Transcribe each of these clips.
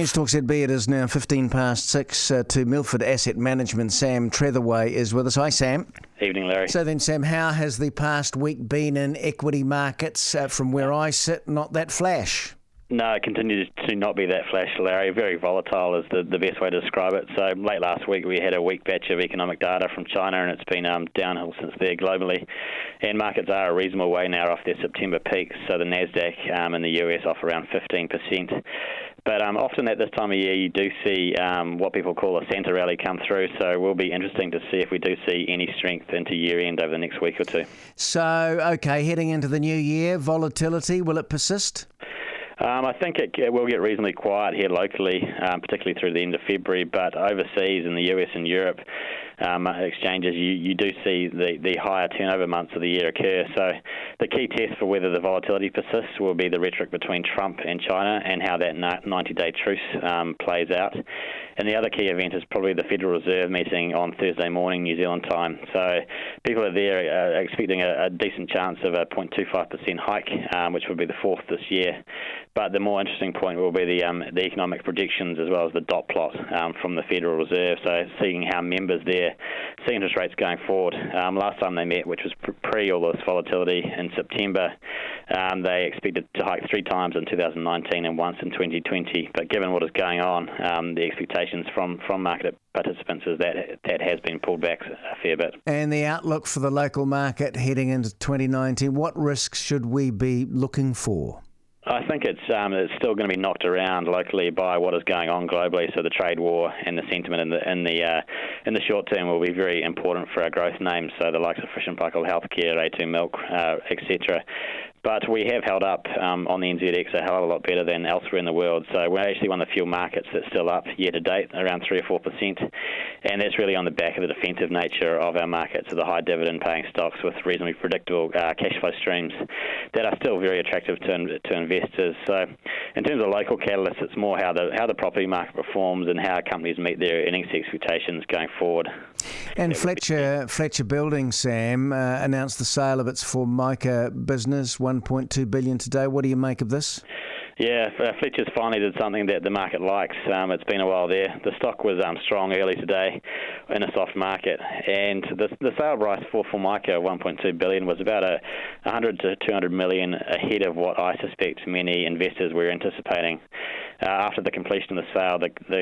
Newstalk ZB, it is now 15 past 6 to Milford Asset Management. Sam Trethewey is with us. Hi, Sam. Evening, Larry. So then, Sam, how has the past week been in equity markets? From where I sit, not that flash. No, it continues to not be that flash, Larry. Very volatile is the best way to describe it. So late last week we had a weak batch of economic data from China, and it's been downhill since there globally. And markets are a reasonable way now off their September peaks. So the Nasdaq in the US off around 15%. But often at this time of year you do see what people call a Santa rally come through. So it will be interesting to see if we do see any strength into year end over the next week or two. So, okay, heading into the new year, volatility, will it persist? I think it will get reasonably quiet here locally, particularly through the end of February, but overseas in the US and Europe exchanges, you do see the higher turnover months of the year occur. So the key test for whether the volatility persists will be the rhetoric between Trump and China and how that 90-day truce plays out. And the other key event is probably the Federal Reserve meeting on Thursday morning, New Zealand time. So people are there expecting a decent chance of a 0.25% hike, which would be the fourth this year. But the more interesting point will be the economic predictions as well as the dot plot from the Federal Reserve. So seeing how members there see interest rates going forward. Last time they met, which was pre all this volatility in September, they expected to hike 3 times in 2019 and once in 2020. But given what is going on, the expectations from market participants is that has been pulled back a fair bit. And the outlook for the local market heading into 2019, what risks should we be looking for? I think it's still going to be knocked around locally by what is going on globally. So the trade war and the sentiment in the short term will be very important for our growth names. So the likes of Fisher & Paykel Healthcare, A2 Milk, etc. But we have held up on the NZX a hell of a lot better than elsewhere in the world. So we're actually one of the few markets that's still up year to date, around 3 or 4%. And that's really on the back of the defensive nature of our markets, of the high dividend paying stocks with reasonably predictable cash flow streams that are still very attractive to investors. So in terms of local catalysts, it's more how the property market performs and how companies meet their earnings expectations going forward. And Fletcher Building, Sam, announced the sale of its Formica business, $1.2 billion today. What do you make of this? Yeah, Fletcher's finally did something that the market likes. It's been a while there. The stock was strong early today in a soft market, and the sale price for Formica, $1.2 billion, was about 100 to 200 million ahead of what I suspect many investors were anticipating. After the completion of the sale,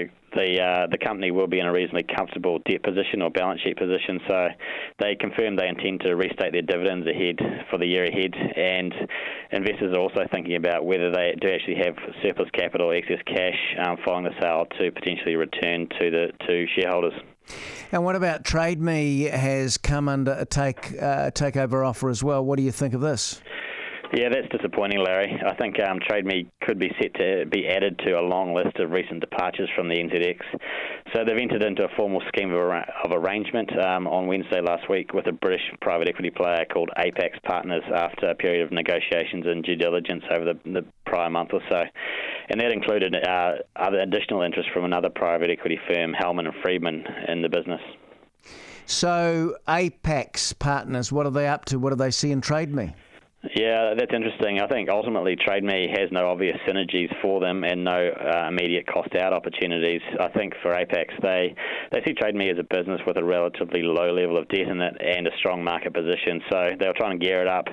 the company will be in a reasonably comfortable debt position or balance sheet position. So they confirmed they intend to restate their dividends ahead for the year ahead, and investors are also thinking about whether they do actually have surplus capital, excess cash following the sale to potentially return to shareholders. And what about Trade Me has come under a takeover offer as well? What do you think of this? Yeah, that's disappointing, Larry. I think Trade Me could be set to be added to a long list of recent departures from the NZX. So they've entered into a formal scheme of arrangement on Wednesday last week with a British private equity player called Apax Partners after a period of negotiations and due diligence over the prior month or so. And that included other additional interest from another private equity firm, Hellman & Friedman, in the business. So Apax Partners, what are they up to? What do they see in Trade Me? Yeah, that's interesting. I think ultimately Trade Me has no obvious synergies for them and no immediate cost-out opportunities. I think for Apax, they see Trade Me as a business with a relatively low level of debt in it and a strong market position. So they'll try and gear it up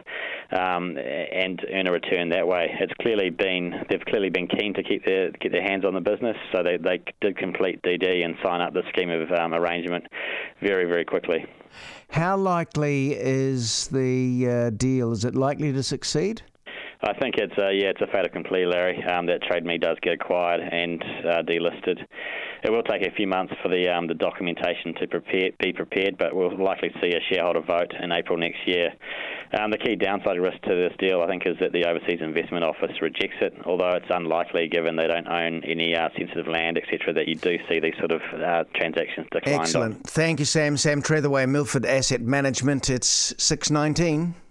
and earn a return that way. They've clearly been keen to get their hands on the business, so they did complete DD and sign up the scheme of arrangement very, very quickly. How likely is the deal? Is it likely to succeed? I think it's a fait accompli, Larry, that Trade Me does get acquired and delisted. It will take a few months for the documentation to be prepared, but we'll likely see a shareholder vote in April next year. The key downside risk to this deal, I think, is that the Overseas Investment Office rejects it, although it's unlikely, given they don't own any sensitive land, etc., that you do see these sort of transactions declined. Excellent. Thank you, Sam. Sam Trethewey, Milford Asset Management. It's 6:19.